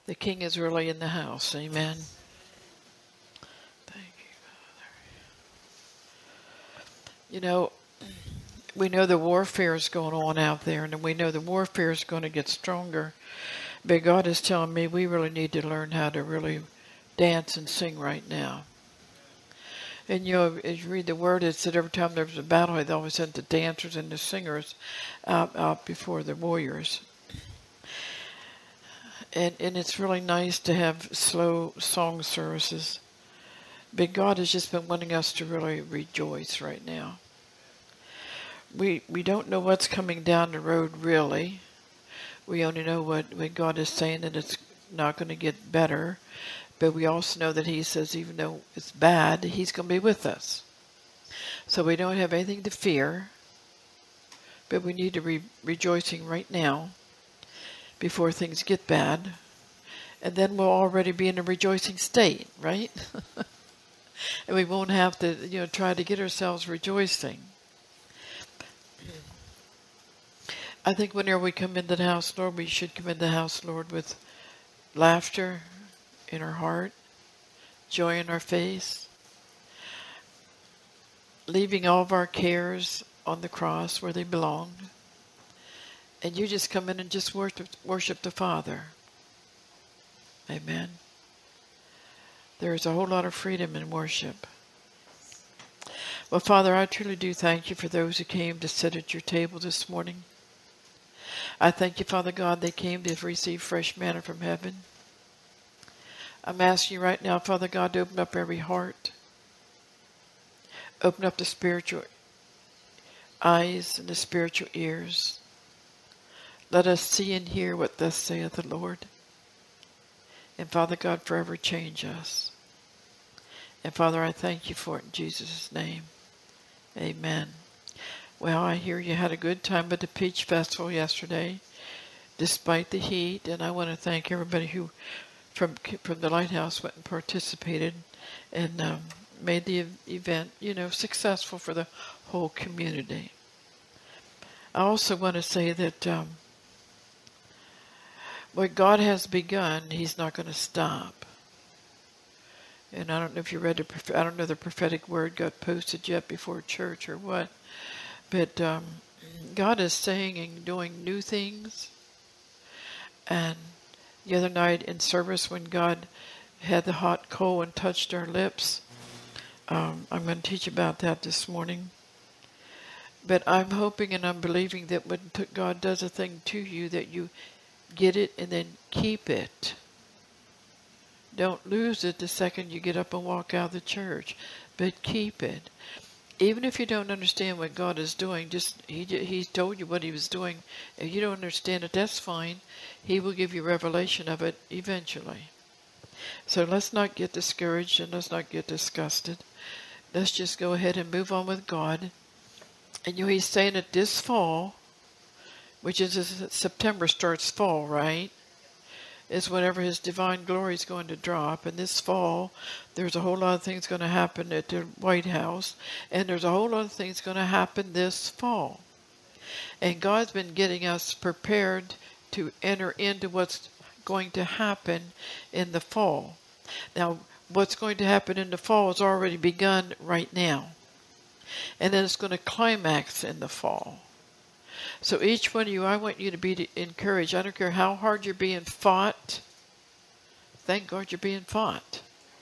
The King is really in the house. Amen. Thank you, Father. You know, we know the warfare is going on out there, and we know the warfare is going to get stronger. But God is telling me we really need to learn how to really dance and sing right now. And you know, as you read the word, it said every time there was a battle, they always sent the dancers and the singers out before the warriors. And it's really nice to have slow song services. But God has just been wanting us to really rejoice right now. We don't know what's coming down the road really. We only know what God is saying, that it's not going to get better. But we also know that He says even though it's bad, He's going to be with us. So we don't have anything to fear. But we need to be rejoicing right now before things get bad. And then we'll already be in a rejoicing state, right? And we won't have to, try to get ourselves rejoicing. I think whenever we come into the house, Lord, we should come into the house, Lord, with laughter in our heart, joy in our face, leaving all of our cares on the cross where they belong. And you just come in and just worship the Father. Amen. There is a whole lot of freedom in worship. Well, Father, I truly do thank you for those who came to sit at your table this morning. I thank you, Father God, they came to receive fresh manna from heaven. I'm asking you right now, Father God, to open up every heart. Open up the spiritual eyes and the spiritual ears. Let us see and hear what thus saith the Lord. And Father God, forever change us. And Father, I thank you for it in Jesus' name. Amen. Well, I hear you had a good time at the Peach Festival yesterday, despite the heat. And I want to thank everybody who from the Lighthouse went and participated and made the event, successful for the whole community. I also want to say that what God has begun, He's not going to stop. And I don't know if you read I don't know the prophetic word got posted yet before church or what, but God is saying and doing new things. And the other night in service, when God had the hot coal and touched our lips, I'm going to teach about that this morning. But I'm hoping and I'm believing that when God does a thing to you, that you get it and then keep it. Don't lose it the second you get up and walk out of the church, but keep it. Even if you don't understand what God is doing, He told you what He was doing. If you don't understand it, that's fine. He will give you revelation of it eventually. So let's not get discouraged and let's not get disgusted. Let's just go ahead and move on with God. And He's saying that this fall, which is September starts fall, right? Is whenever His divine glory is going to drop. And this fall, there's a whole lot of things going to happen at the White House. And there's a whole lot of things going to happen this fall. And God's been getting us prepared to enter into what's going to happen in the fall. Now, what's going to happen in the fall has already begun right now. And then it's going to climax in the fall. So each one of you, I want you to be encouraged. I don't care how hard you're being fought. Thank God you're being fought.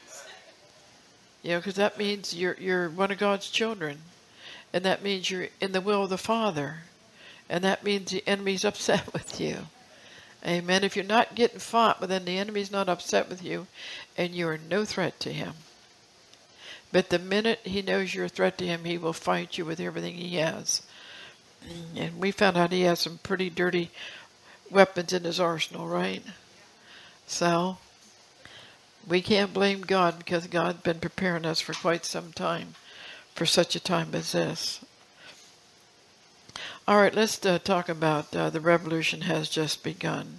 Because that means you're one of God's children. And that means you're in the will of the Father. And that means the enemy's upset with you. Amen. If you're not getting fought, but then the enemy's not upset with you, and you're no threat to him. But the minute he knows you're a threat to him, he will fight you with everything he has. And we found out he has some pretty dirty weapons in his arsenal, right? So, we can't blame God because God's been preparing us for quite some time for such a time as this. All right, let's talk about the revolution has just begun.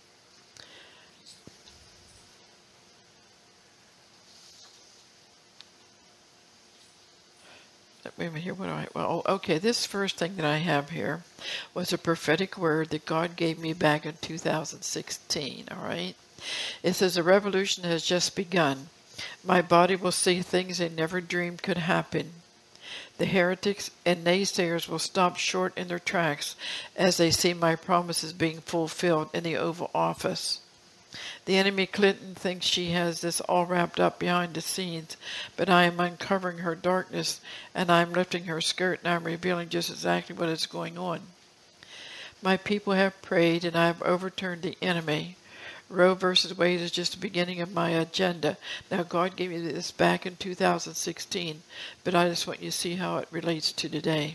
Wait a minute here. Okay, this first thing that I have here was a prophetic word that God gave me back in 2016, all right? It says, the revolution has just begun. My body will see things they never dreamed could happen. The heretics and naysayers will stop short in their tracks as they see my promises being fulfilled in the Oval Office. The enemy Clinton thinks she has this all wrapped up behind the scenes, but I am uncovering her darkness, and I am lifting her skirt, and I am revealing just exactly what is going on. My people have prayed, and I have overturned the enemy. Roe versus Wade is just the beginning of my agenda. Now, God gave me this back in 2016, but I just want you to see how it relates to today.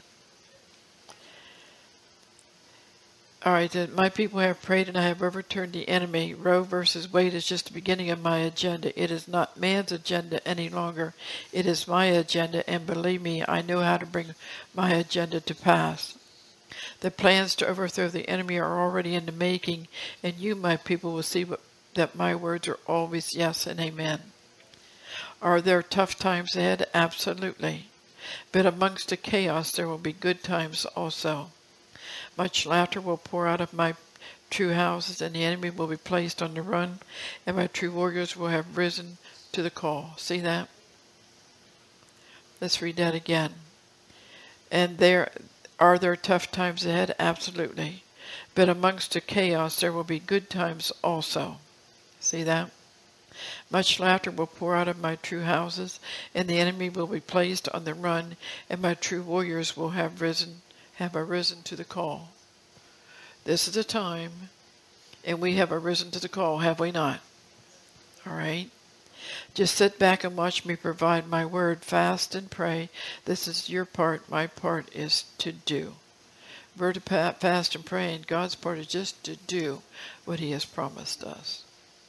All right, my people have prayed, and I have overturned the enemy. Roe versus Wade is just the beginning of my agenda. It is not man's agenda any longer. It is my agenda, and believe me, I know how to bring my agenda to pass. The plans to overthrow the enemy are already in the making, and you, my people, will see that my words are always yes and amen. Are there tough times ahead? Absolutely. But amongst the chaos, there will be good times also. Much laughter will pour out of my true houses, and the enemy will be placed on the run, and my true warriors will have risen to the call. See that? Let's read that again. And are there tough times ahead? Absolutely. But amongst the chaos, there will be good times also. See that? Much laughter will pour out of my true houses, and the enemy will be placed on the run, and my true warriors will have arisen to the call. This is the time, and we have arisen to the call, have we not? All right? Just sit back and watch me provide my word. Fast and pray. This is your part. My part is to do. We're to fast and pray, and God's part is just to do what He has promised us.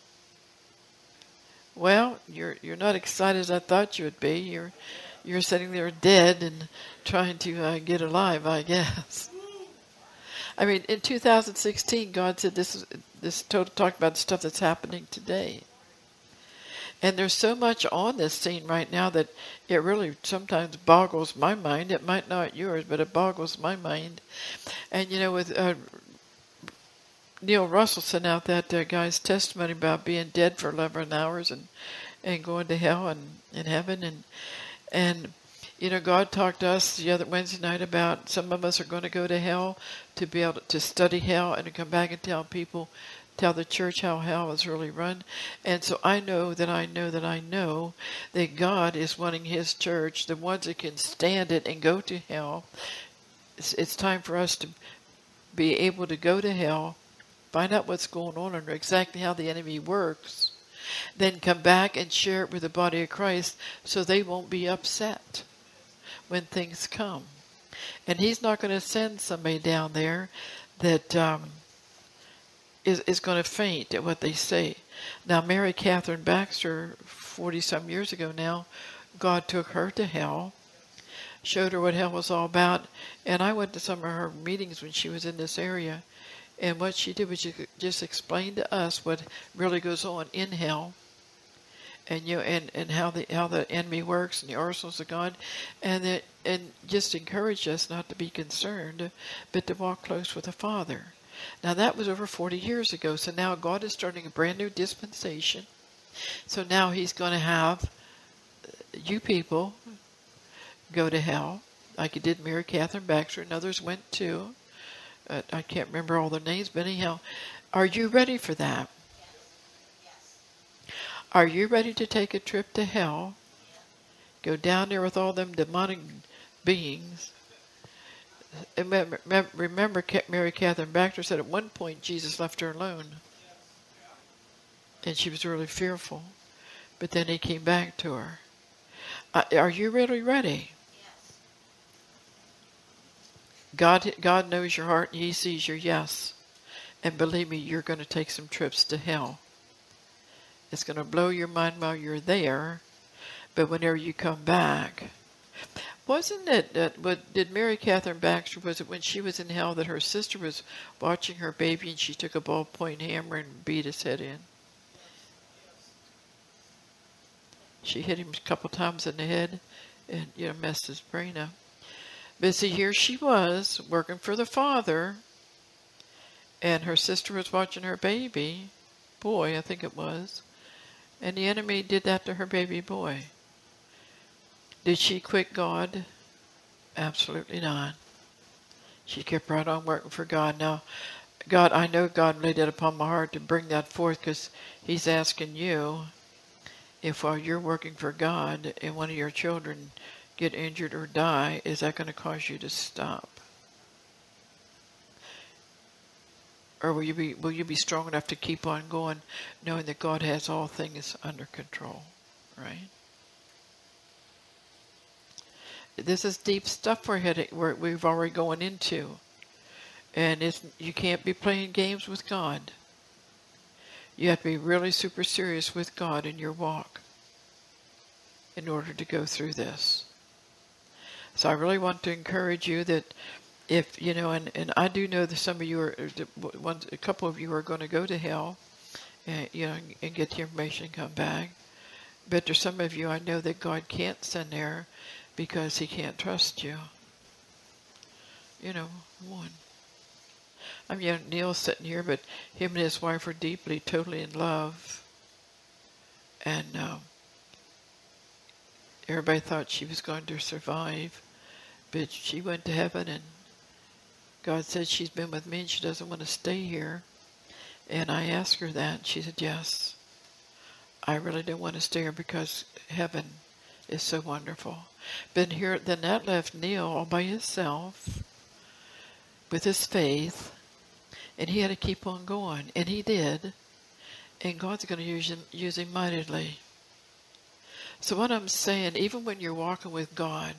Well, you're not excited as I thought you would be. You're sitting there dead and trying to get alive, I guess. I mean, in 2016, God said this talk about the stuff that's happening today. And there's so much on this scene right now that it really sometimes boggles my mind. It might not yours, but it boggles my mind. And, with Neil Russell sent out that guy's testimony about being dead for 11 hours and going to hell and in heaven. And God talked to us the other Wednesday night about some of us are going to go to hell to be able to study hell and to come back and tell the church how hell is really run. And so I know that God is wanting His church, the ones that can stand it and go to hell. It's time for us to be able to go to hell, find out what's going on and exactly how the enemy works, then come back and share it with the body of Christ so they won't be upset when things come. And He's not going to send somebody down there that is going to faint at what they say. Now, Mary Catherine Baxter, 40-some years ago now, God took her to hell, showed her what hell was all about, and I went to some of her meetings when she was in this area, and what she did was she just explained to us what really goes on in hell, and and how the enemy works and the arsenals of God, and just encouraged us not to be concerned, but to walk close with the Father. Now that was over 40 years ago, so now God is starting a brand new dispensation. So now He's going to have you people go to hell, like He did Mary Catherine Baxter, and others went too. I can't remember all their names, but anyhow, are you ready for that? Yes. Are you ready to take a trip to hell? Go down there with all them demonic beings. And remember, Mary Catherine Baxter said at one point Jesus left her alone. And she was really fearful. But then He came back to her. Are you really ready? Yes. God knows your heart and He sees your yes. And believe me, you're going to take some trips to hell. It's going to blow your mind while you're there. But whenever you come back... Wasn't it did Mary Catherine Baxter, was it when she was in hell that her sister was watching her baby and she took a ballpoint hammer and beat his head in? She hit him a couple times in the head and, messed his brain up. But see, here she was working for the Father, and her sister was watching her baby, boy, I think it was. And the enemy did that to her baby boy. Did she quit God? Absolutely not. She kept right on working for God. Now, God, I know God laid it upon my heart to bring that forth because he's asking you if while you're working for God and one of your children get injured or die, is that going to cause you to stop? Or will you be strong enough to keep on going, knowing that God has all things under control, right? This is deep stuff we've already going into, and you can't be playing games with God. You have to be really super serious with God in your walk in order to go through this. So I really want to encourage you that if, and I do know that some of you a couple of you are going to go to hell, and get the information and come back. But there's some of you I know that God can't send there because he can't trust you. One. I mean, Neil's sitting here, but him and his wife are deeply, totally in love. And everybody thought she was going to survive, but she went to heaven, and God said she's been with me and she doesn't want to stay here. And I asked her that, and she said, yes, I really don't want to stay here because heaven is so wonderful. Then that left Neil all by himself with his faith, and he had to keep on going, and he did, and God's going to use him mightily. So what I'm saying, even when you're walking with God,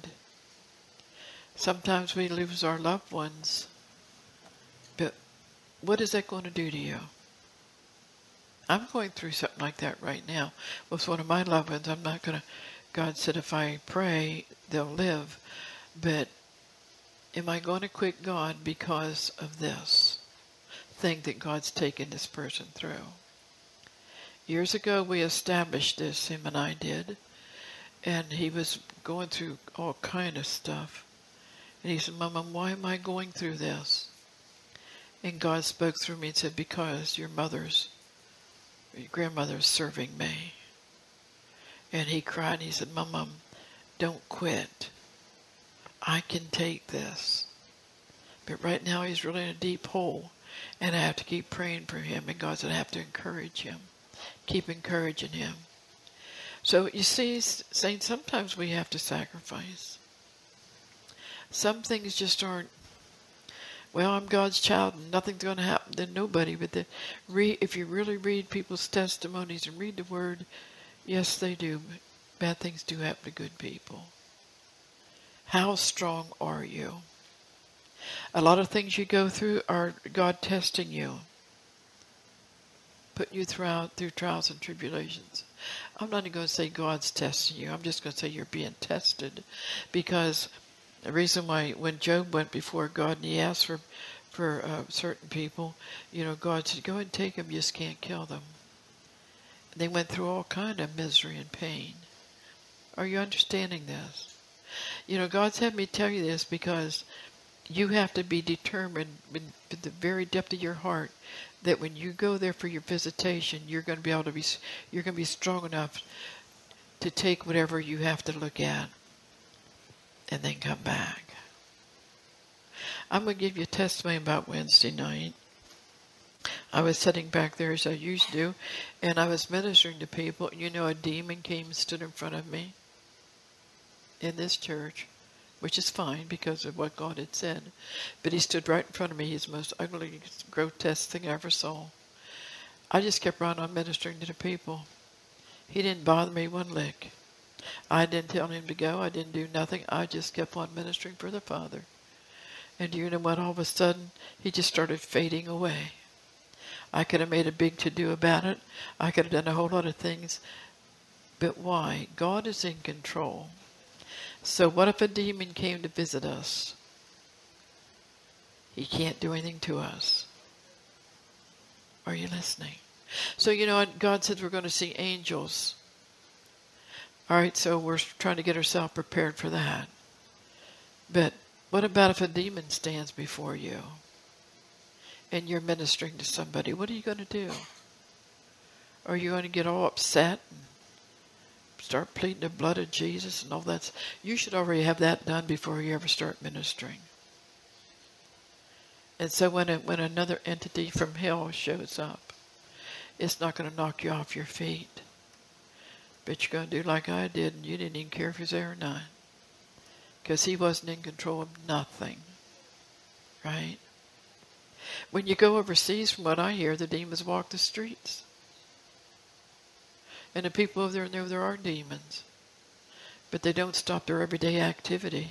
sometimes we lose our loved ones, but what is that going to do to you? I'm going through something like that right now with one of my loved ones. I'm not going to, God said if I pray, they'll live. But am I going to quit God because of this thing that God's taken this person through? Years ago, we established this, him and I did, and he was going through all kind of stuff. And he said, Mama, why am I going through this? And God spoke through me and said, because your grandmother's serving me. And he cried and he said, Mama, don't quit. I can take this. But right now he's really in a deep hole, and I have to keep praying for him, and God said I have to encourage him. Keep encouraging him. So you see, saints, sometimes we have to sacrifice. Some things just aren't, well, I'm God's child and nothing's going to happen to nobody. But if you really read people's testimonies and read the Word, yes, they do. Bad things do happen to good people. How strong are you? A lot of things you go through are God testing you, putting you through trials and tribulations. I'm not even going to say God's testing you. I'm just going to say you're being tested, because the reason why when Job went before God and he asked for certain people, God said, go and take them, you just can't kill them. And they went through all kind of misery and pain. Are you understanding this? God's had me tell you this because you have to be determined in the very depth of your heart that when you go there for your visitation, you're going to be strong enough to take whatever you have to look at and then come back. I'm going to give you a testimony about Wednesday night. I was sitting back there as I used to do, and I was ministering to people. A demon came and stood in front of me in this church, which is fine because of what God had said. But he stood right in front of me. He's the most ugly, grotesque thing I ever saw. I just kept right on ministering to the people. He didn't bother me one lick. I didn't tell him to go. I didn't do nothing. I just kept on ministering for the Father. And do you know what? All of a sudden, he just started fading away. I could have made a big to-do about it. I could have done a whole lot of things. But why? God is in control. So what if a demon came to visit us? He can't do anything to us. Are you listening? So God said we're going to see angels. All right, so we're trying to get ourselves prepared for that. But what about if a demon stands before you and you're ministering to somebody? What are you going to do? Or are you going to get all upset and start pleading the blood of Jesus and all that? You should already have that done before you ever start ministering. And so when another entity from hell shows up, it's not going to knock you off your feet. But you're going to do like I did, and you didn't even care if he was there or not. Because he wasn't in control of nothing. Right? When you go overseas, from what I hear, the demons walk the streets. And the people over there know there are demons. But they don't stop their everyday activity.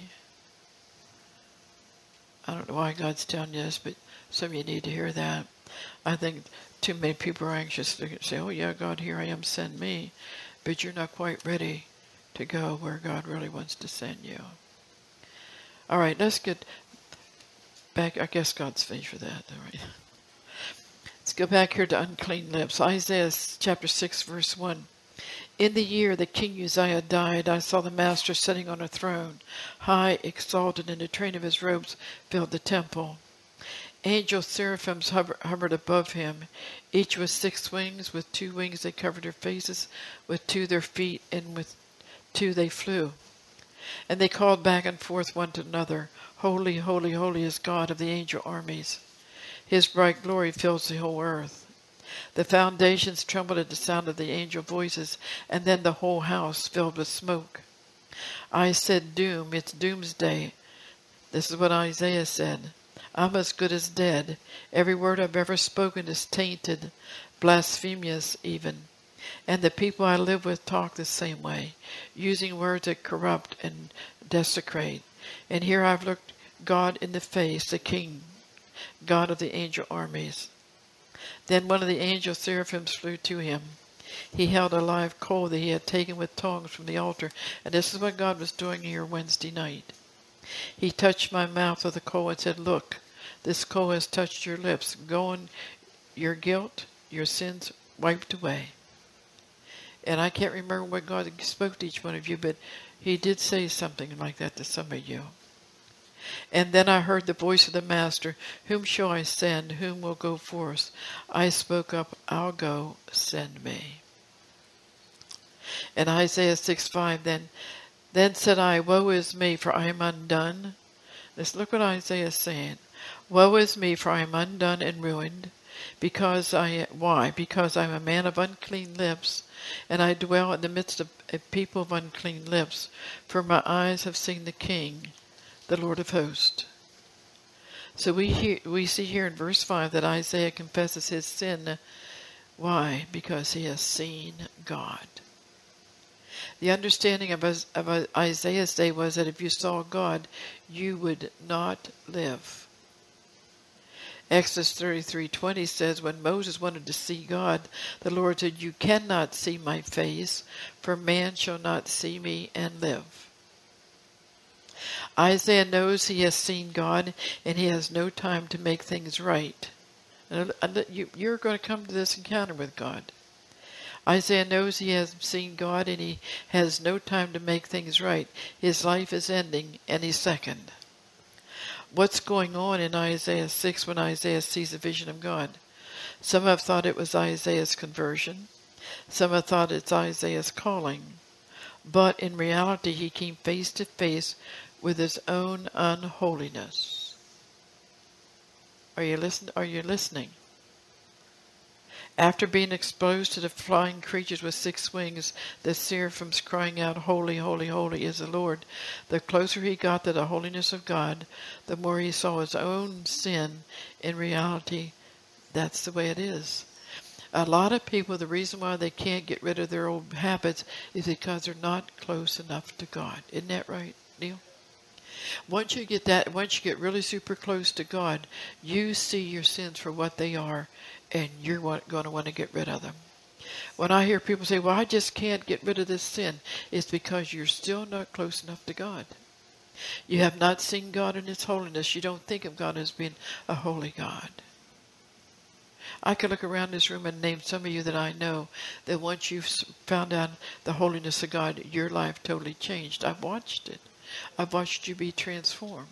I don't know why God's telling you this, but some of you need to hear that. I think too many people are anxious to say, oh yeah, God, here I am, send me. But you're not quite ready to go where God really wants to send you. All right, let's get back. I guess God's finished with that. All right. Let's go back here to unclean lips. Isaiah chapter 6, verse 1. In the year that King Uzziah died, I saw the Master sitting on a throne, high, exalted, and the train of his robes filled the temple. Angel seraphims hovered above him, each with 6 wings. With 2 wings they covered their faces, with 2 their feet, and with 2 they flew. And they called back and forth one to another, Holy, holy, holy is God of the angel armies. His bright glory fills the whole earth. The foundations trembled at the sound of the angel voices, and then the whole house filled with smoke. I said, doom, it's doomsday. This is what Isaiah said. I'm as good as dead. Every word I've ever spoken is tainted, blasphemous even. And the people I live with talk the same way, using words that corrupt and desecrate. And here I've looked God in the face, the King, God of the angel armies. Then one of the angel seraphims flew to him. He held a live coal that he had taken with tongs from the altar. And this is what God was doing here Wednesday night. He touched my mouth with the coal and said, look, this coal has touched your lips. Go on, your guilt, your sins wiped away. And I can't remember what God spoke to each one of you, but he did say something like that to some of you. And then I heard the voice of the Master, whom shall I send? Whom will go forth? I spoke up, I'll go, send me. And Isaiah 6:5, then said I, woe is me, for I am undone. Let's look what Isaiah is saying. Woe is me, for I am undone and ruined. Why? Because I am a man of unclean lips, and I dwell in the midst of a people of unclean lips. For my eyes have seen the King, the Lord of hosts. So we see here in verse 5 that Isaiah confesses his sin. Why? Because he has seen God. The understanding of Isaiah's day was that if you saw God, you would not live. Exodus 33:20 says, when Moses wanted to see God, the Lord said, you cannot see my face, for man shall not see me and live. Isaiah knows he has seen God, and he has no time to make things right. You're going to come to this encounter with God. Isaiah knows he has seen God, and he has no time to make things right. His life is ending any second. What's going on in Isaiah 6 when Isaiah sees a vision of God? Some have thought it was Isaiah's conversion. Some have thought it's Isaiah's calling. But in reality, he came face to face with his own unholiness. Are you listening? After being exposed to the flying creatures with 6 wings, the seraphims crying out, Holy, holy, holy is the Lord, the closer he got to the holiness of God, the more he saw his own sin. In reality, that's the way it is. A lot of people, the reason why they can't get rid of their old habits is because they're not close enough to God. Isn't that right, Neil? Once you get really super close to God, you see your sins for what they are, and you're going to want to get rid of them. When I hear people say, well, I just can't get rid of this sin, it's because you're still not close enough to God. You have not seen God in his holiness. You don't think of God as being a holy God. I could look around this room and name some of you that I know that once you've found out the holiness of God, your life totally changed. I've watched it. I've watched you be transformed.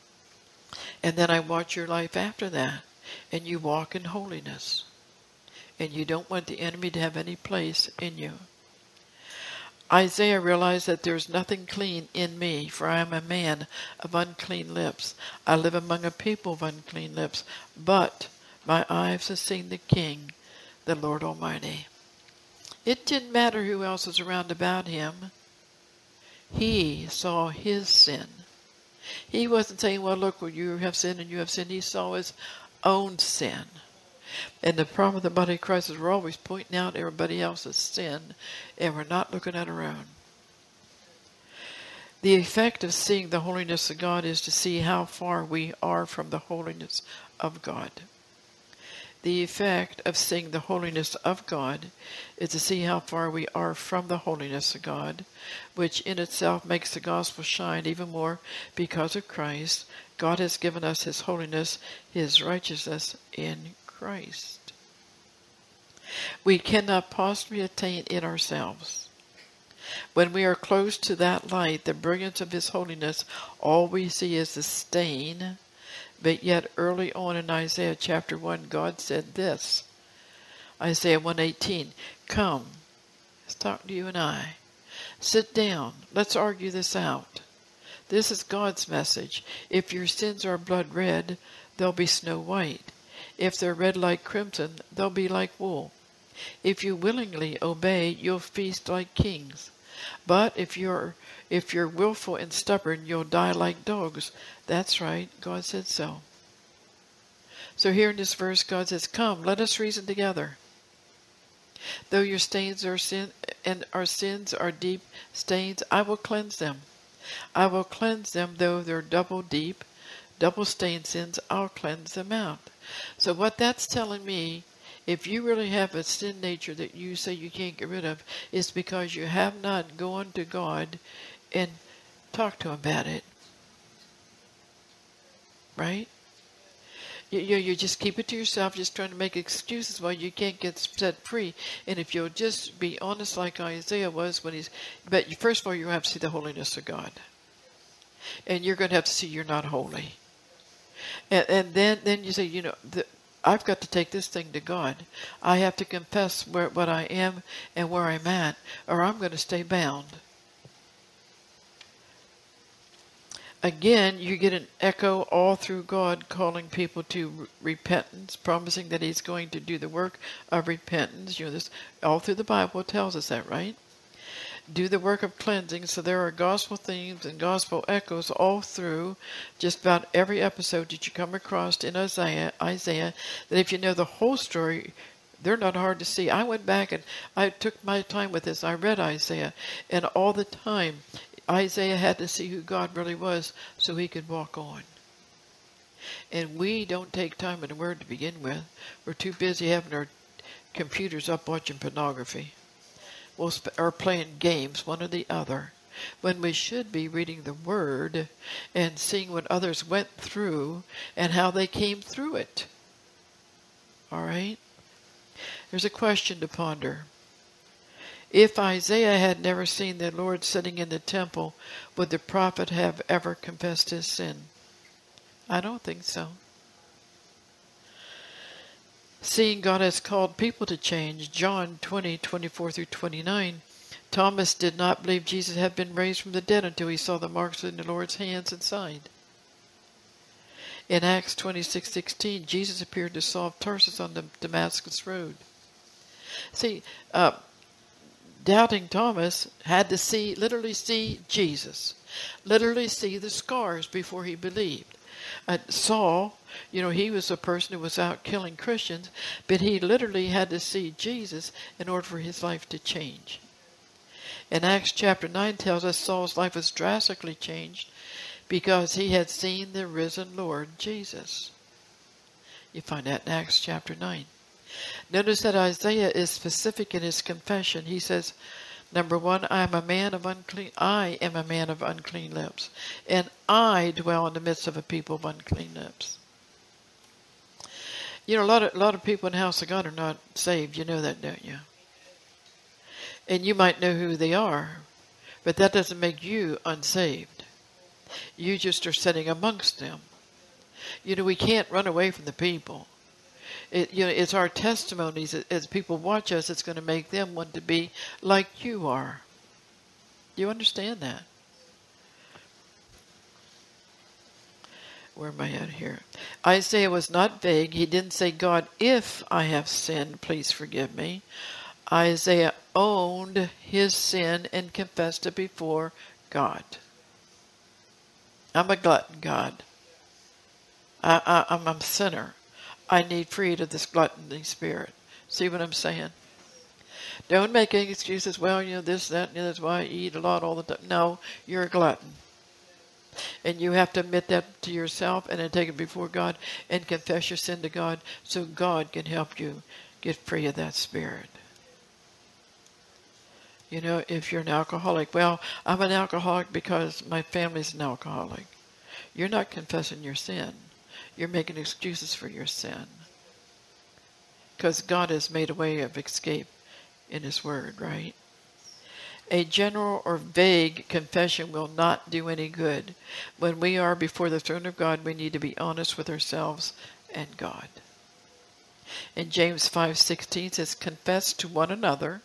And then I watch your life after that, and you walk in holiness. And you don't want the enemy to have any place in you. Isaiah realized that there's nothing clean in me, for I am a man of unclean lips. I live among a people of unclean lips, but my eyes have seen the King, the Lord Almighty. It didn't matter who else was around about him. He saw his sin. He wasn't saying, well, look, well, you have sinned and you have sinned. He saw his own sin. And the problem with the body of Christ is we're always pointing out everybody else's sin, and we're not looking at our own. The effect of seeing the holiness of God is to see how far we are from the holiness of God. The effect of seeing the holiness of God is to see how far we are from the holiness of God, which in itself makes the gospel shine even more because of Christ. God has given us his holiness, his righteousness in Christ. We cannot possibly attain it ourselves. When we are close to that light, the brilliance of his holiness, all we see is the stain. But yet early on in Isaiah chapter 1, God said this. Isaiah 1:18, come, let's talk to you and I. Sit down, let's argue this out. This is God's message. If your sins are blood red, they'll be snow white. If they're red like crimson, they'll be like wool. If you willingly obey, you'll feast like kings. But if you're willful and stubborn, you'll die like dogs. That's right, God said so. So here in this verse, God says, come, let us reason together. Though your stains are sin and our sins are deep stains, I will cleanse them. I will cleanse them, though they're double deep, double stained sins, I'll cleanse them out. So what that's telling me, if you really have a sin nature that you say you can't get rid of, is because you have not gone to God and talked to him about it. Right? You just keep it to yourself, just trying to make excuses why you can't get set free. And if you'll just be honest like Isaiah was when but first of all, you have to see the holiness of God. And you're going to have to see you're not holy. And then you say, I've got to take this thing to God. I have to confess what I am and where I'm at, or I'm going to stay bound. Again, you get an echo all through God calling people to repentance, promising that he's going to do the work of repentance. This all through the Bible tells us that, right? Do the work of cleansing. So there are gospel themes and gospel echoes all through just about every episode that you come across in Isaiah, that if you know the whole story, they're not hard to see. I went back and I took my time with this. I read Isaiah, and all the time Isaiah had to see who God really was so he could walk on. And we don't take time in the Word to begin with. We're too busy having our computers up watching pornography. Or playing games, one or the other, when we should be reading the Word and seeing what others went through and how they came through it. All right? There's a question to ponder. If Isaiah had never seen the Lord sitting in the temple, would the prophet have ever confessed his sin? I don't think so. Seeing God has called people to change, John 20:24-29, Thomas did not believe Jesus had been raised from the dead until he saw the marks in the Lord's hands and side. In Acts 26:16, Jesus appeared to Saul of Tarsus on the Damascus road. See, doubting Thomas had to literally see Jesus, literally see the scars before he believed. Saul, he was a person who was out killing Christians, but he literally had to see Jesus in order for his life to change. And Acts chapter 9 tells us Saul's life was drastically changed because he had seen the risen Lord Jesus. You find that in Acts chapter 9. Notice that Isaiah is specific in his confession. He says, number one, I am a man of unclean lips, and I dwell in the midst of a people of unclean lips. A lot of people in the house of God are not saved. You know that, don't you? And you might know who they are, but that doesn't make you unsaved. You just are sitting amongst them. We can't run away from the people. It's our testimonies. As people watch us, it's going to make them want to be like you are. Do you understand that? Where am I at here? Isaiah was not vague. He didn't say, God, if I have sinned, please forgive me. Isaiah owned his sin and confessed it before God. I'm a glutton, God. I'm a sinner. I need freed of this gluttony spirit. See what I'm saying? Don't make any excuses. Well, this, that, and that's why I eat a lot all the time. No, you're a glutton. And you have to admit that to yourself and then take it before God and confess your sin to God so God can help you get free of that spirit. If you're an alcoholic, well, I'm an alcoholic because my family's an alcoholic. You're not confessing your sin. You're making excuses for your sin. Because God has made a way of escape in His Word, right? A general or vague confession will not do any good. When we are before the throne of God, we need to be honest with ourselves and God. In James 5:16 it says, confess to one another,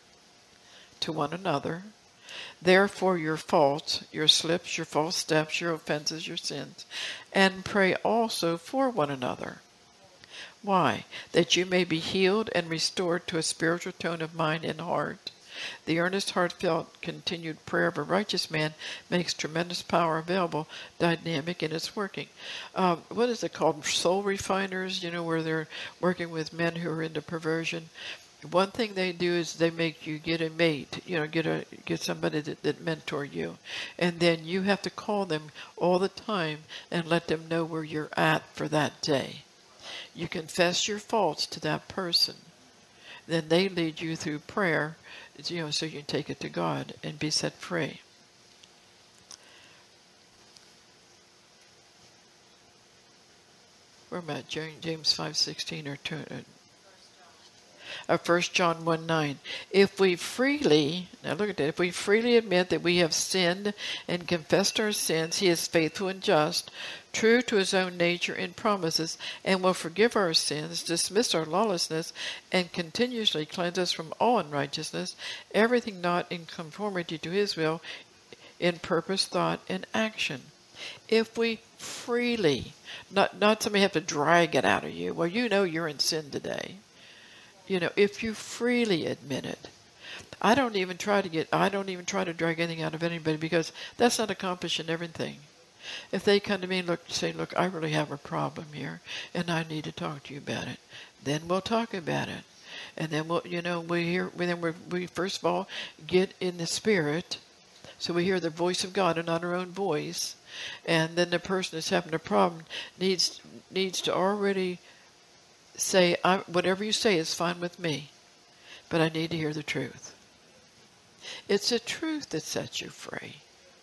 therefore your faults, your slips, your false steps, your offenses, your sins, and pray also for one another. Why? That you may be healed and restored to a spiritual tone of mind and heart. The earnest, heartfelt, continued prayer of a righteous man makes tremendous power available, dynamic in its working. What is it called? Soul refiners, where they're working with men who are into perversion. One thing they do is they make you get a mate, get somebody that mentor you. And then you have to call them all the time and let them know where you're at for that day. You confess your faults to that person. Then they lead you through prayer, so you can take it to God and be set free. Where am I at? James 5:16 or 1 John 1:9. If we freely admit that we have sinned and confessed our sins, He is faithful and just, true to His own nature and promises, and will forgive our sins, dismiss our lawlessness, and continuously cleanse us from all unrighteousness, everything not in conformity to His will, in purpose, thought, and action. If we freely, not somebody have to drag it out of you. Well, you're in sin today. If you freely admit it. I don't even try to drag anything out of anybody, because that's not accomplishing everything. If they come to me and say, I really have a problem here and I need to talk to you about it, then we'll talk about it. And then we first of all get in the spirit, so we hear the voice of God and not our own voice. And then the person that's having a problem needs to already say, whatever you say is fine with me, but I need to hear the truth. It's the truth that sets you free.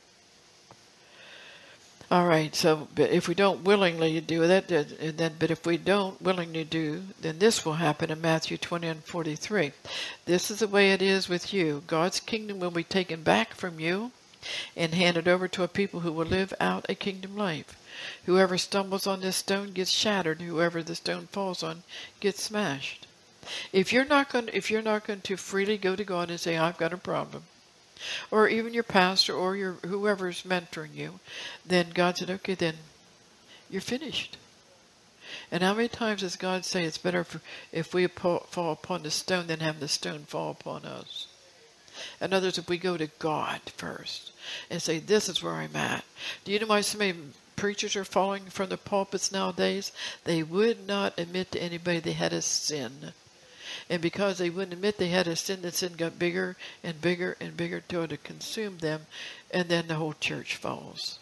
All right, so but if we don't willingly do that, but if we don't willingly do, then this will happen in Matthew 20:43. This is the way it is with you. God's kingdom will be taken back from you and handed over to a people who will live out a kingdom life. Whoever stumbles on this stone gets shattered. Whoever the stone falls on gets smashed. If you're not going to freely go to God and say, I've got a problem, or even your pastor or whoever's mentoring you, then God said, okay, then you're finished. And how many times does God say it's better if we fall upon the stone than have the stone fall upon us? In other words, if we go to God first and say, this is where I'm at. Do you know why so many preachers are falling from the pulpits nowadays? They would not admit to anybody they had a sin. And because they wouldn't admit they had a sin, the sin got bigger and bigger and bigger till it consumed them, and then the whole church falls.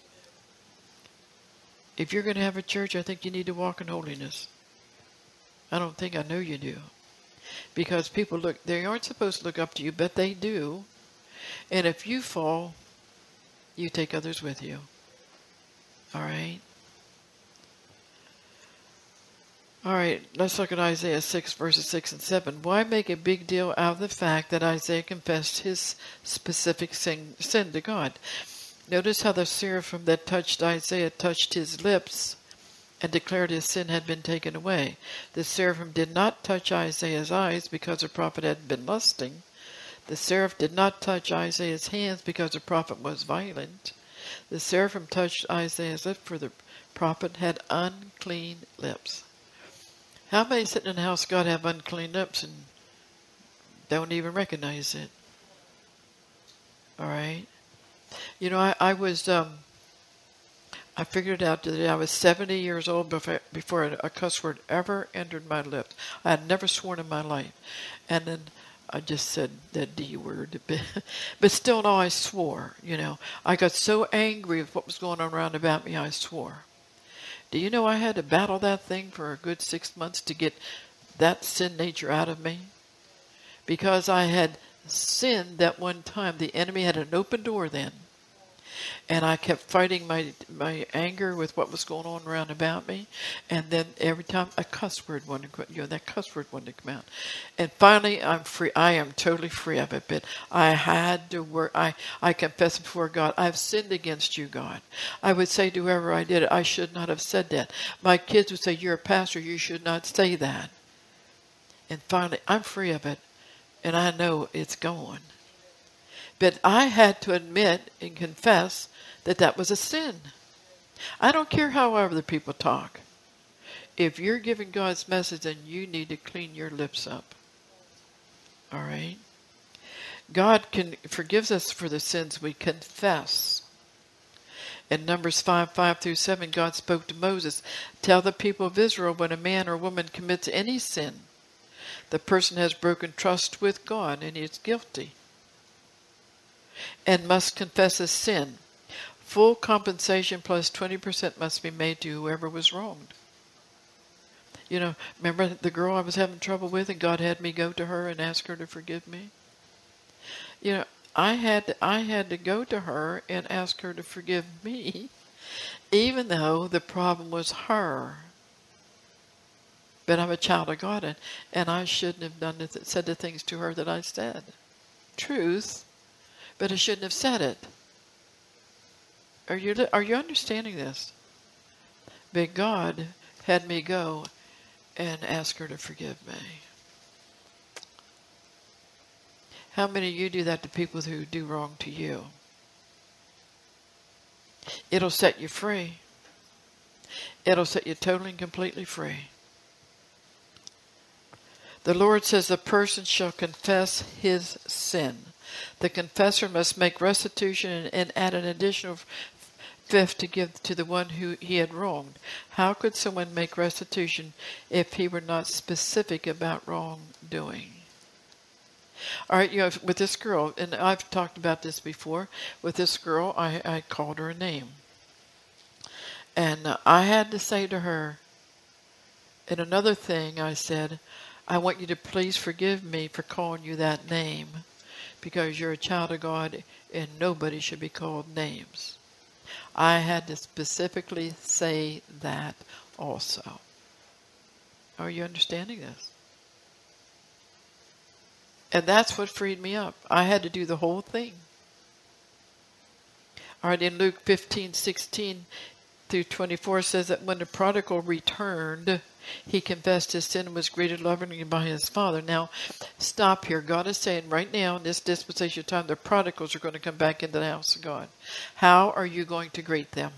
If you're going to have a church, I think you need to walk in holiness. I know you do. Because people they aren't supposed to look up to you, but they do. And if you fall, you take others with you. All right? All right, let's look at Isaiah 6, verses 6 and 7. Why make a big deal out of the fact that Isaiah confessed his specific sin to God? Notice how the seraphim that touched Isaiah touched his lips and declared his sin had been taken away. The seraphim did not touch Isaiah's eyes because the prophet had been lusting. The seraph did not touch Isaiah's hands because the prophet was violent. The seraphim touched Isaiah's lips, for the prophet had unclean lips. How many sitting in the house of God have unclean lips and don't even recognize it? All right. You know, I figured out that I was 70 years old before a cuss word ever entered my lips. I had never sworn in my life. And then I just said that D word. But still, no, I swore, you know. I got so angry with what was going on around about me, I swore. Do you know I had to battle that thing for a good 6 months to get that sin nature out of me? Because I had sinned that one time. The enemy had an open door then. And I kept fighting my anger with what was going on around about me. And then every time a cuss word wanted to, that cuss word wanted to come out. And finally, I'm free. I am totally free of it. But I had to work. I confess before God, I've sinned against you, God. I would say to whoever I did it, I should not have said that. My kids would say, you're a pastor, you should not say that. And finally, I'm free of it. And I know it's gone. But I had to admit and confess that that was a sin. I don't care how other people talk. If you're giving God's message, then you need to clean your lips up. All right? God forgives us for the sins we confess. In Numbers 5:5-7, God spoke to Moses, tell the people of Israel when a man or woman commits any sin, the person has broken trust with God and is guilty and must confess his sin. Full compensation plus 20% must be made to whoever was wronged. You know, remember the girl I was having trouble with and God had me go to her and ask her to forgive me? You know, I had to go to her and ask her to forgive me, even though the problem was her. But I'm a child of God, and I shouldn't have said the things to her that I said. Truth. But I shouldn't have said it. Are you understanding this? But God had me go and ask her to forgive me. How many of you do that to people who do wrong to you? It'll set you free. It'll set you totally and completely free. The Lord says the person shall confess his sin. The confessor must make restitution and add an additional fifth to give to the one who he had wronged. How could someone make restitution if he were not specific about wrongdoing? All right, you know, with this girl, and I've talked about this before, with this girl, I called her a name. And I had to say to her, and another thing I said, I want you to please forgive me for calling you that name, because you're a child of God and nobody should be called names. I had to specifically say that also. Are you understanding this? And that's what freed me up. I had to do the whole thing. All right, in Luke 15:16-24 says that when the prodigal returned, he confessed his sin and was greeted lovingly by his father. Now, stop here. God is saying right now in this dispensation of time, the prodigals are going to come back into the house of God. How are you going to greet them?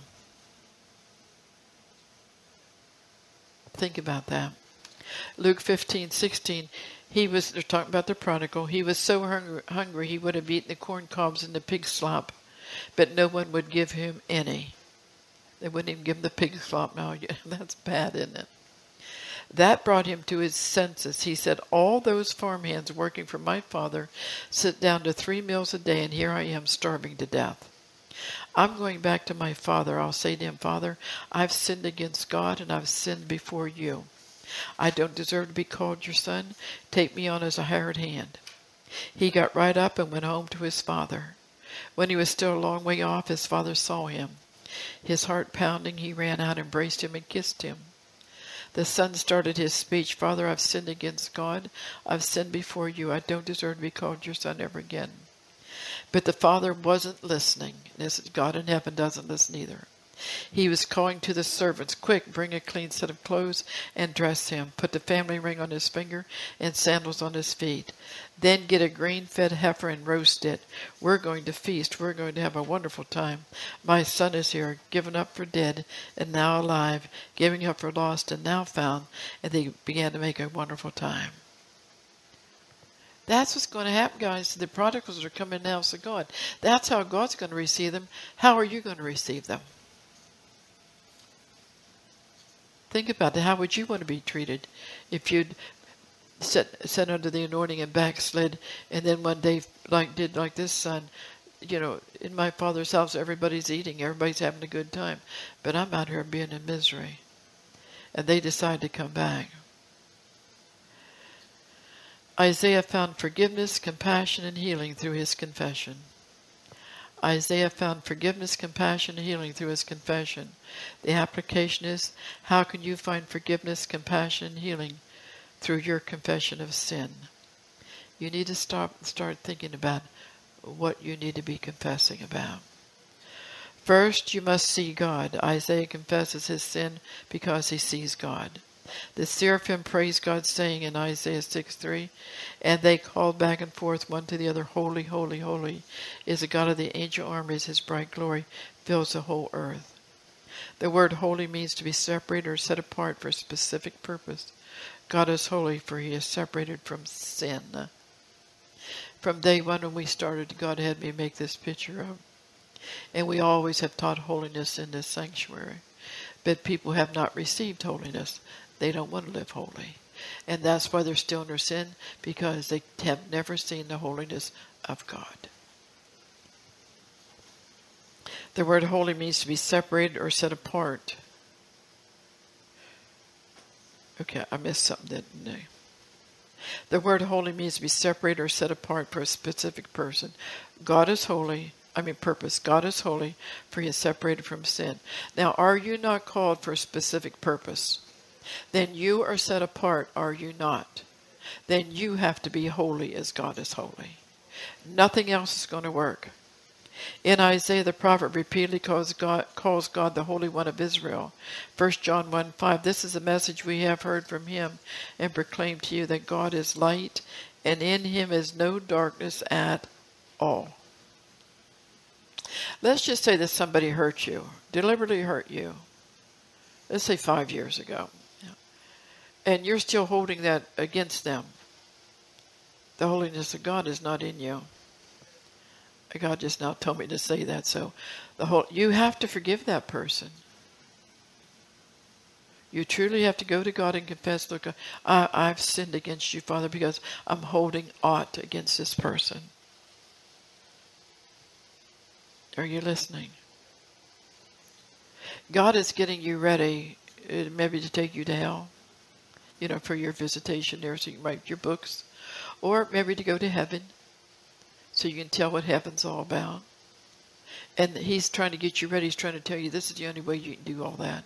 Think about that. Luke 15:16, they're talking about the prodigal. He was so hungry he would have eaten the corn cobs and the pig slop, but no one would give him any. They wouldn't even give him the pig slop. Now, that's bad, isn't it? That brought him to his senses. He said, all those farmhands working for my father sit down to 3 meals a day, and here I am starving to death. I'm going back to my father. I'll say to him, Father, I've sinned against God, and I've sinned before you. I don't deserve to be called your son. Take me on as a hired hand. He got right up and went home to his father. When he was still a long way off, his father saw him. His heart pounding, he ran out, embraced him, and kissed him. The son started his speech, Father, I've sinned against God. I've sinned before you. I don't deserve to be called your son ever again. But the father wasn't listening. God in heaven doesn't listen either. He was calling to the servants, "Quick, bring a clean set of clothes and dress him. Put the family ring on his finger and sandals on his feet. Then get a grain-fed heifer and roast it. We're going to feast. We're going to have a wonderful time. My son is here, given up for dead and now alive, giving up for lost and now found." And they began to make a wonderful time. That's what's going to happen, guys. The prodigals are coming in the house of God. That's how God's going to receive them. How are you going to receive them? Think about it. How would you want to be treated if you'd set under the anointing and backslid, and then one day, like this son, in my Father's house, everybody's eating, everybody's having a good time, but I'm out here being in misery. And they decide to come back. Isaiah found forgiveness, compassion, and healing through his confession. Isaiah found forgiveness, compassion, and healing through his confession. The application is, how can you find forgiveness, compassion, and healing through your confession of sin? You need to start thinking about what you need to be confessing about. First, you must see God. Isaiah confesses his sin because he sees God. The seraphim praised God, saying in Isaiah 6:3, "And they called back and forth one to the other, Holy, holy, holy is the God of the angel armies. His bright glory fills the whole earth." The word holy means to be separated or set apart for a specific purpose. God is holy, for he is separated from sin. From day one when we started, God had me make this picture of. And we always have taught holiness in this sanctuary. But people have not received holiness. They don't want to live holy. And that's why they're still in their sin, because they have never seen the holiness of God. The word holy means to be separated or set apart. Okay, I missed something, didn't I? The word holy means to be separated or set apart for a specific person. God is holy. Purpose. God is holy, for he is separated from sin. Now, are you not called for a specific purpose? Then you are set apart, are you not? Then you have to be holy as God is holy. Nothing else is going to work. In Isaiah, the prophet repeatedly calls God the Holy One of Israel. 1 John 1:5, "This is the message we have heard from him and proclaimed to you, that God is light, and in him is no darkness at all." Let's just say that somebody hurt you, deliberately hurt you. Let's say 5 years ago. And you're still holding that against them. The holiness of God is not in you. God just now told me to say that. So you have to forgive that person. You truly have to go to God and confess, "Look, I've sinned against you, Father, because I'm holding aught against this person." Are you listening? God is getting you ready, maybe to take you to hell, for your visitation there, so you can write your books, or maybe to go to heaven, so you can tell what heaven's all about. And he's trying to get you ready. He's trying to tell you this is the only way you can do all that.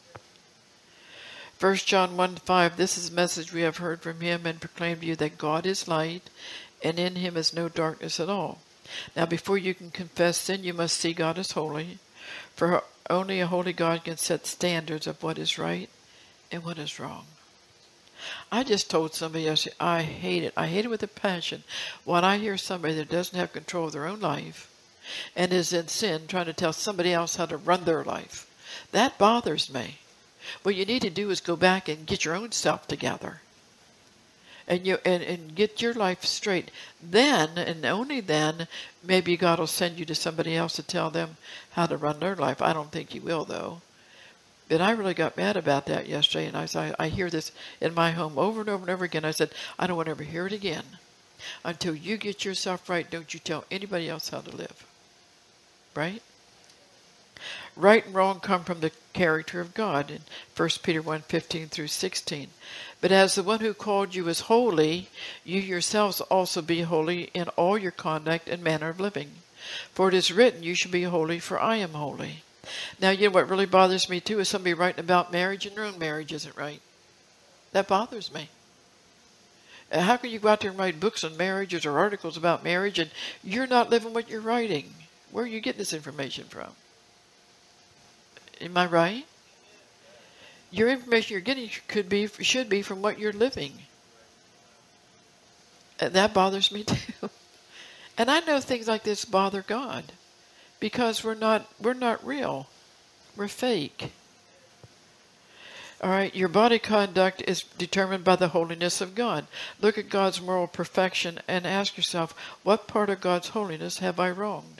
1 John 1:5, "This is the message we have heard from him and proclaimed to you, that God is light, and in him is no darkness at all." Now, before you can confess sin, you must see God as holy, for only a holy God can set standards of what is right and what is wrong. I just told somebody yesterday, I hate it. I hate it with a passion when I hear somebody that doesn't have control of their own life and is in sin trying to tell somebody else how to run their life. That bothers me. What you need to do is go back and get your own self together. And get your life straight. Then, and only then, maybe God will send you to somebody else to tell them how to run their life. I don't think he will, though. But I really got mad about that yesterday, and I hear this in my home over and over and over again. I said, I don't want to ever hear it again. Until you get yourself right, don't you tell anybody else how to live. Right? Right and wrong come from the character of God in 1 Peter 1:15 through 16. But as the one who called you is holy, you yourselves also be holy in all your conduct and manner of living. For it is written, you should be holy, for I am holy. Now, you know what really bothers me too is somebody writing about marriage and their own marriage isn't right. That bothers me. How can you go out there and write books on marriages or articles about marriage and you're not living what you're writing? Where are you getting this information from? Am I right? Your information you're getting should be from what you're living. And that bothers me too. And I know things like this bother God because we're not real. We're fake. All right, your body conduct is determined by the holiness of God. Look at God's moral perfection and ask yourself, what part of God's holiness have I wronged?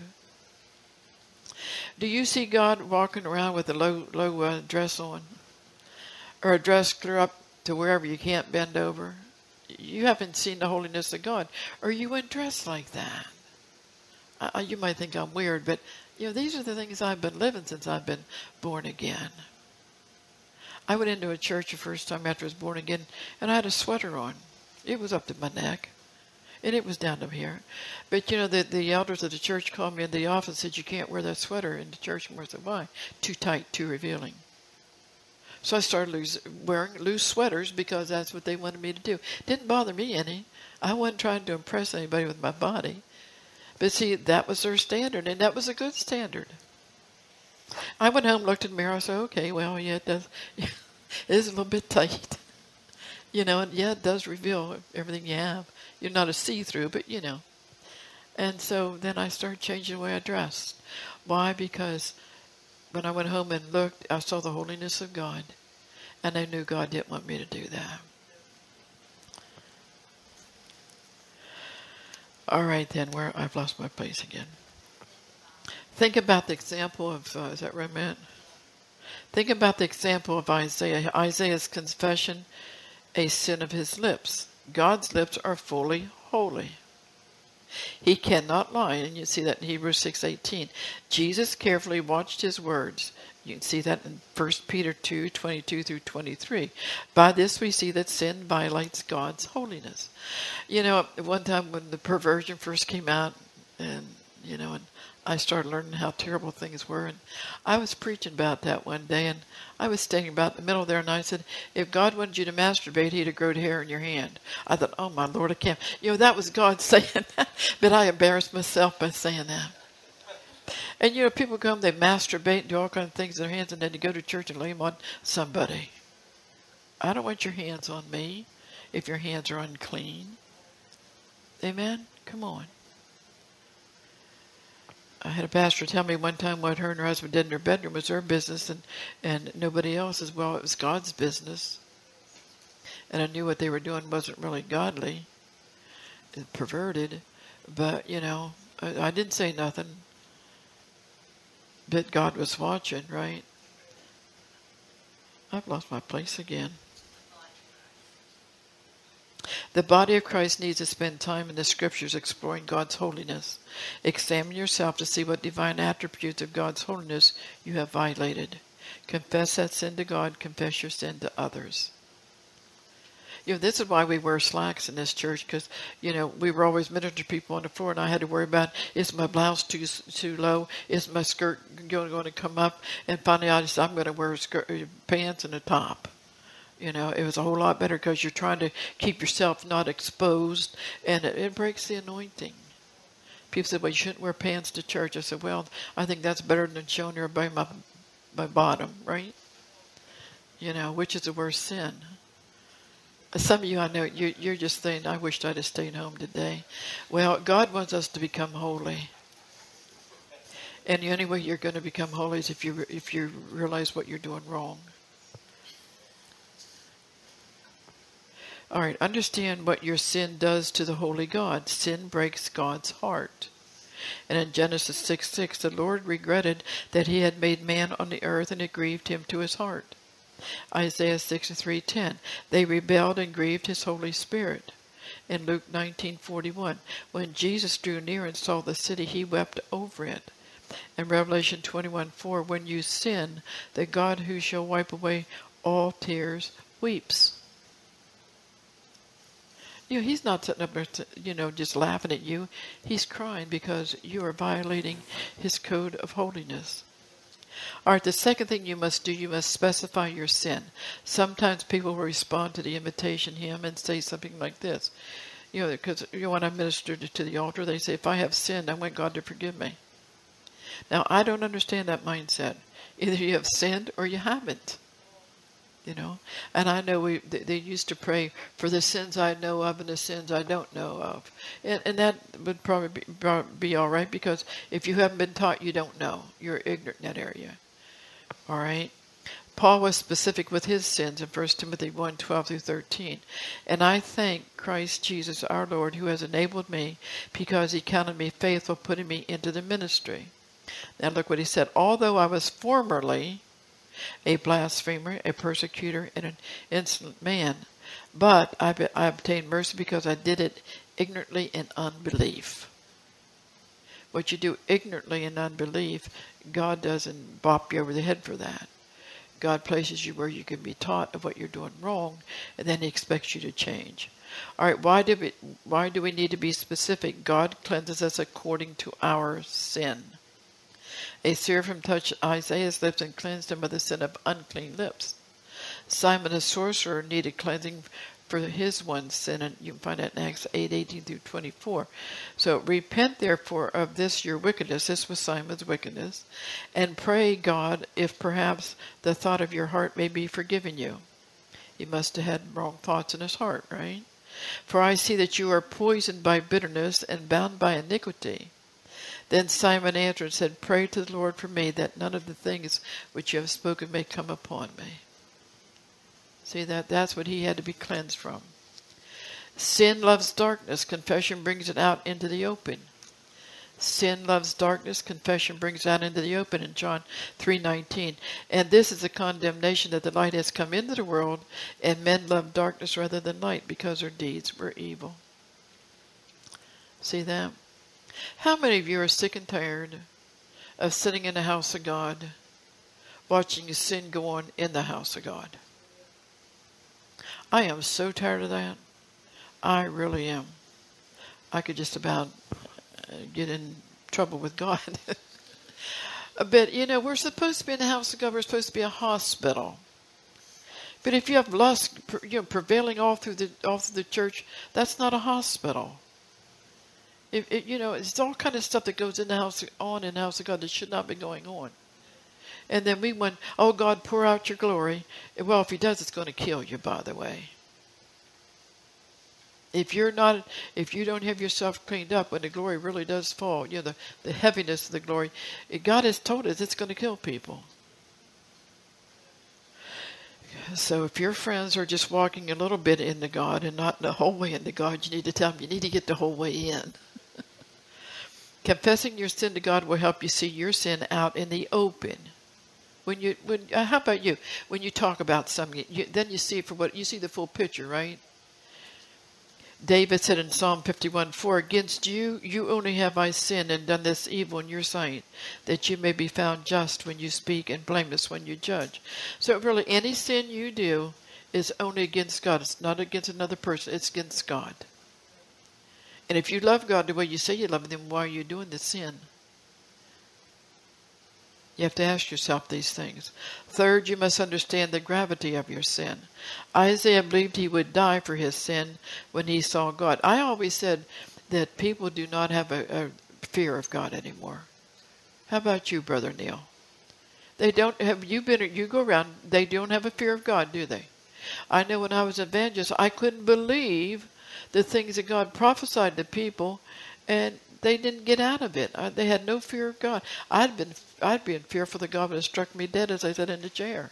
Do you see God walking around with a low dress on? Or a dress clear up to wherever you can't bend over? You haven't seen the holiness of God. Or you wouldn't dress like that. You might think I'm weird, but these are the things I've been living since I've been born again. I went into a church the first time after I was born again, and I had a sweater on. It was up to my neck, and it was down to here. But, the elders of the church called me in the office and said, you can't wear that sweater in the church. And I said, why? Too tight, too revealing. So I started wearing loose sweaters because that's what they wanted me to do. Didn't bother me any. I wasn't trying to impress anybody with my body. But see, that was their standard, and that was a good standard. I went home, looked in the mirror, I said, okay, well, yeah, it does. It is a little bit tight. And yeah, it does reveal everything you have. You're not a see-through, but And so then I started changing the way I dressed. Why? Because when I went home and looked, I saw the holiness of God. And I knew God didn't want me to do that. All right, then, I've lost my place again. Think about the example of, is that where I'm at? Think about the example of Isaiah. Isaiah's confession, a sin of his lips. God's lips are fully holy. He cannot lie, and you see that in Hebrews 6:18. Jesus carefully watched his words. You can see that in 1 Peter 2:22 through 23. By this we see that sin violates God's holiness. One time when the perversion first came out, and I started learning how terrible things were, and I was preaching about that one day, and I was standing about in the middle there, and I said, if God wanted you to masturbate, he'd have grown hair in your hand. I thought, oh my Lord, I can't. That was God saying that, but I embarrassed myself by saying that. And people come, they masturbate and do all kinds of things in their hands, and then they go to church and lay them on somebody. I don't want your hands on me if your hands are unclean. Amen? Come on. I had a pastor tell me one time what her and her husband did in her bedroom was their business, and nobody else's. Well, it was God's business. And I knew what they were doing wasn't really godly. It perverted. But, I didn't say nothing. But God was watching, right? I've lost my place again. The body of Christ needs to spend time in the scriptures exploring God's holiness. Examine yourself to see what divine attributes of God's holiness you have violated. Confess that sin to God. Confess your sin to others. This is why we wear slacks in this church, because, we were always ministering to people on the floor, and I had to worry about, is my blouse too low? Is my skirt going to come up? And finally I decided I'm going to wear pants and a top. It was a whole lot better because you're trying to keep yourself not exposed, and it breaks the anointing. People said, well, you shouldn't wear pants to church. I said, well, I think that's better than showing everybody my bottom, right? Which is the worst sin. Some of you, I know, you're just saying, I wished I'd have stayed home today. Well, God wants us to become holy. And the only way you're going to become holy is if you realize what you're doing wrong. All right, understand what your sin does to the holy God. Sin breaks God's heart. And in Genesis 6:6, the Lord regretted that he had made man on the earth, and it grieved him to his heart. Isaiah 63:10, they rebelled and grieved his Holy Spirit. In Luke 19:41, when Jesus drew near and saw the city, he wept over it. In Revelation 21:4, when you sin, the God who shall wipe away all tears weeps. He's not sitting up there, just laughing at you. He's crying because you are violating his code of holiness. All right, the second thing you must do, you must specify your sin. Sometimes people will respond to the invitation hymn and say something like this. Because when I ministered to the altar, they say, if I have sinned, I want God to forgive me. Now, I don't understand that mindset. Either you have sinned or you haven't. You know, and I know they used to pray for the sins I know of and the sins I don't know of, and that would probably be all right, because if you haven't been taught, you don't know. You're ignorant in that area. All right. Paul was specific with his sins in 1 Timothy 1:12-13. And I thank Christ Jesus our Lord, who has enabled me, because he counted me faithful, putting me into the ministry. Now look what he said. Although I was formerly a blasphemer, a persecutor, and an insolent man, but I obtained mercy because I did it ignorantly in unbelief. What you do ignorantly in unbelief, God doesn't bop you over the head for that. God places you where you can be taught of what you're doing wrong, and then he expects you to change. All right, why do we need to be specific? God cleanses us according to our sin. A seraphim touched Isaiah's lips and cleansed him of the sin of unclean lips. Simon the sorcerer needed cleansing for his one sin, and you can find that in Acts 8:18-24. So repent therefore of this your wickedness, this was Simon's wickedness, and pray God if perhaps the thought of your heart may be forgiven you. He must have had wrong thoughts in his heart, right? For I see that you are poisoned by bitterness and bound by iniquity. Then Simon answered and said, pray to the Lord for me, that none of the things which you have spoken may come upon me. See, that's what he had to be cleansed from. Sin loves darkness. Confession brings it out into the open. Sin loves darkness. Confession brings it out into the open in John 3:19. And this is the condemnation, that the light has come into the world, and men love darkness rather than light, because their deeds were evil. See that? How many of you are sick and tired of sitting in the house of God, watching sin go on in the house of God? I am so tired of that. I really am. I could just about get in trouble with God. But, we're supposed to be in the house of God. We're supposed to be a hospital. But if you have lust, prevailing all through the church, that's not a hospital. It's all kind of stuff that goes in the house of God that should not be going on. And then we went, oh God, pour out your glory. Well, if he does, it's going to kill you, by the way. If you don't have yourself cleaned up, when the glory really does fall, the heaviness of the glory, God has told us it's going to kill people. So if your friends are just walking a little bit into God and not the whole way into God, you need to tell them you need to get the whole way in. Confessing your sin to God will help you see your sin out in the open. How about you? When you talk about something, then you see it for what you see, the full picture, right? David said in Psalm 51:4, against you only have I sinned and done this evil in your sight, that you may be found just when you speak and blameless when you judge. So really, any sin you do is only against God. It's not against another person. It's against God. And if you love God the way you say you love him, then why are you doing the sin? You have to ask yourself these things. Third, you must understand the gravity of your sin. Isaiah believed he would die for his sin when he saw God. I always said that people do not have a fear of God anymore. How about you, Brother Neil? They don't have. You go around. They don't have a fear of God, do they? I know when I was an evangelist, I couldn't believe the things that God prophesied to people, and they didn't get out of it. They had no fear of God. I'd been fearful that God would have struck me dead as I sat in the chair.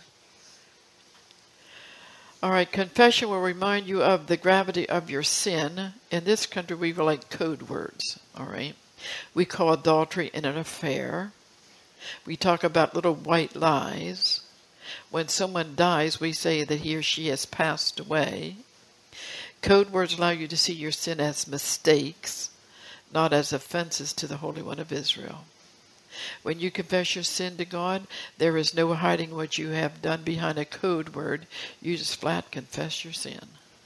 All right, confession will remind you of the gravity of your sin. In this country, we like code words. All right, we call adultery an affair. We talk about little white lies. When someone dies, we say that he or she has passed away. Code words allow you to see your sin as mistakes, not as offenses to the Holy One of Israel. When you confess your sin to God, there is no hiding what you have done behind a code word. You just flat confess your sin.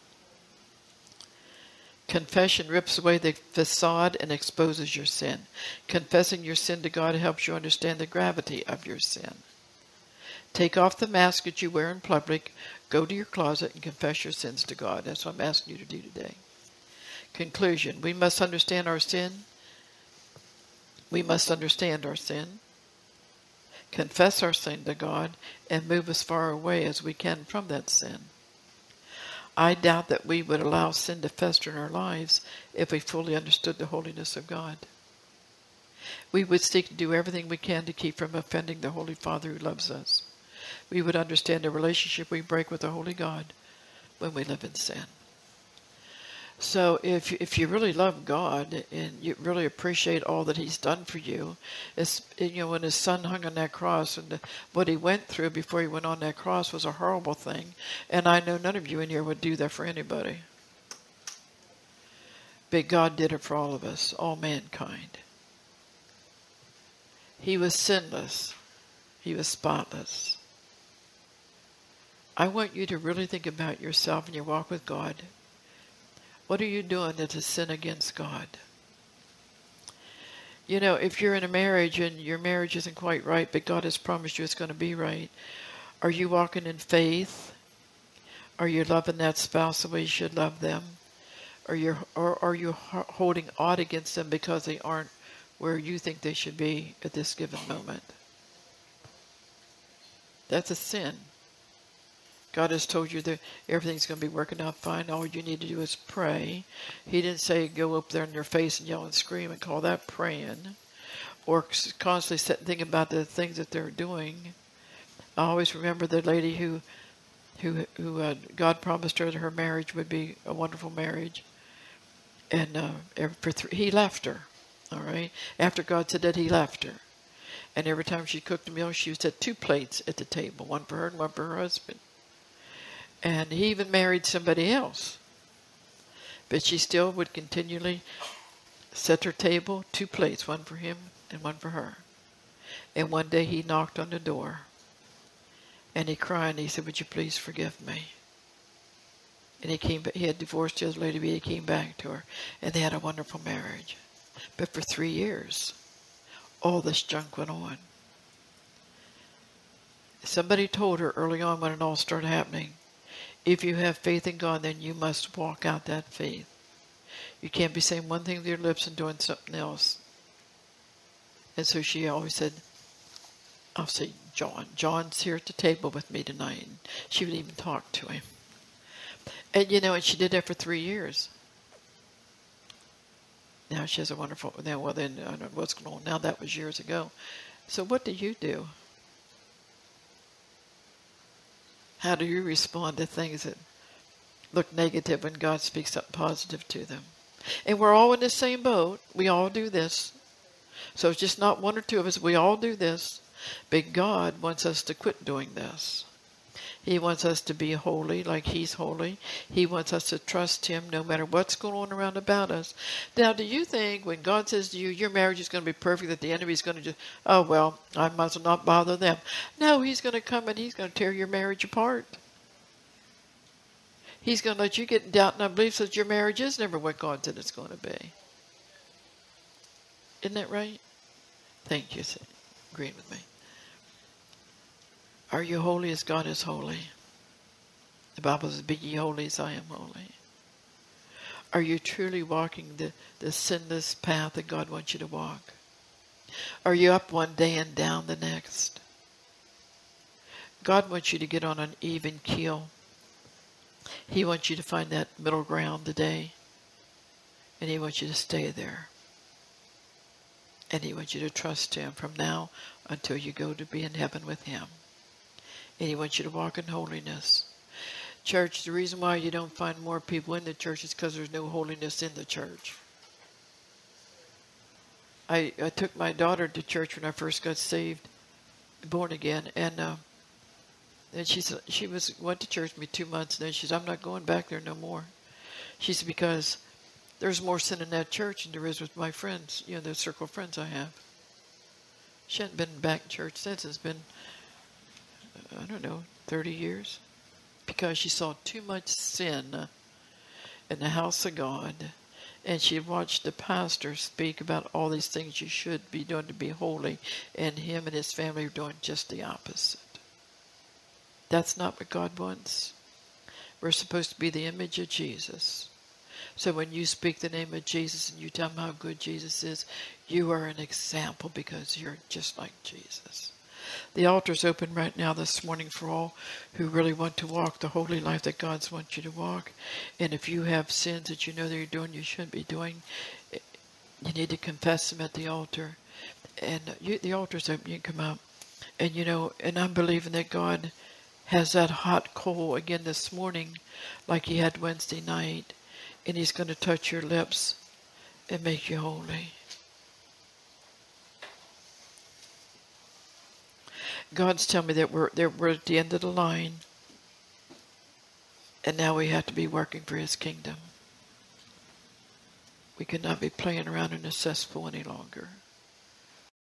Confession rips away the facade and exposes your sin. Confessing your sin to God helps you understand the gravity of your sin. Take off the mask that you wear in public, go to your closet and confess your sins to God. That's what I'm asking you to do today. Conclusion. We must understand our sin. We must understand our sin. confess our sin to God, and move as far away as we can from that sin. I doubt that we would allow sin to fester in our lives if we fully understood the holiness of God. We would seek to do everything we can to keep from offending the Holy Father who loves us. We would understand the relationship we break with the Holy God when we live in sin. So if you really love God and you really appreciate all that He's done for you, it's, when His Son hung on that cross and what He went through before He went on that cross was a horrible thing, and I know none of you in here would do that for anybody. But God did it for all of us, all mankind. He was sinless. He was spotless. I want you to really think about yourself and your walk with God. What are you doing that's a sin against God? If you're in a marriage and your marriage isn't quite right, but God has promised you it's going to be right, are you walking in faith? Are you loving that spouse the way you should love them? Or are you holding odd against them because they aren't where you think they should be at this given moment? That's a sin. God has told you that everything's going to be working out fine. All you need to do is pray. He didn't say go up there in their face and yell and scream and call that praying. Or constantly thinking about the things that they're doing. I always remember the lady who God promised her that her marriage would be a wonderful marriage. And he left her. All right? After God said that, He left her. And every time she cooked a meal, she would set 2 plates at the table. One for her and one for her husband. And he even married somebody else. But she still would continually set her table, 2 plates, one for him and one for her. And one day he knocked on the door. And he cried and he said, "Would you please forgive me?" And he had divorced the other lady, but he came back to her. And they had a wonderful marriage. But for 3 years, all this junk went on. Somebody told her early on when it all started happening, if you have faith in God, then you must walk out that faith. You can't be saying one thing with your lips and doing something else. And so she always said, I'll say, John's here at the table with me tonight. And she would even talk to him. And and she did that for 3 years. Now she has a wonderful, I don't know what's going on now. That was years ago. So what do you do? How do you respond to things that look negative when God speaks something positive to them? And we're all in the same boat. We all do this. So it's just not one or two of us. We all do this. But God wants us to quit doing this. He wants us to be holy like He's holy. He wants us to trust Him no matter what's going on around about us. Now, do you think when God says to you, your marriage is going to be perfect, that the enemy is going to just, oh, well, I might as well not bother them? No, He's going to come and He's going to tear your marriage apart. He's going to let you get in doubt and unbelief that your marriage is never what God said it's going to be. Isn't that right? Thank you. Agreeing with me. Are you holy as God is holy? The Bible says, be ye holy as I am holy. Are you truly walking the sinless path that God wants you to walk? Are you up one day and down the next? God wants you to get on an even keel. He wants you to find that middle ground today. And He wants you to stay there. And He wants you to trust Him from now until you go to be in heaven with Him. And He wants you to walk in holiness. Church, the reason why you don't find more people in the church is because there's no holiness in the church. I took my daughter to church when I first got saved, born again, and she went to church with me 2 months, and then she said, I'm not going back there no more. She said, because there's more sin in that church than there is with my friends, the circle of friends I have. She hadn't been back in church since. It's been 30 years, because she saw too much sin in the house of God, and she watched the pastor speak about all these things you should be doing to be holy, and him and his family are doing just the opposite. That's not what God wants. We're supposed to be the image of Jesus. So when you speak the name of Jesus and you tell them how good Jesus is, you are an example because you're just like Jesus. The altar's open right now this morning for all who really want to walk the holy life that God's wants you to walk. And if you have sins that you know that you're doing you shouldn't be doing, you need to confess them at the altar. And the altar's open. You can come out. And and I'm believing that God has that hot coal again this morning like he had Wednesday night. And he's going to touch your lips and make you holy. God's telling me that we're at the end of the line. And now we have to be working for his kingdom. We cannot be playing around in a cesspool any longer.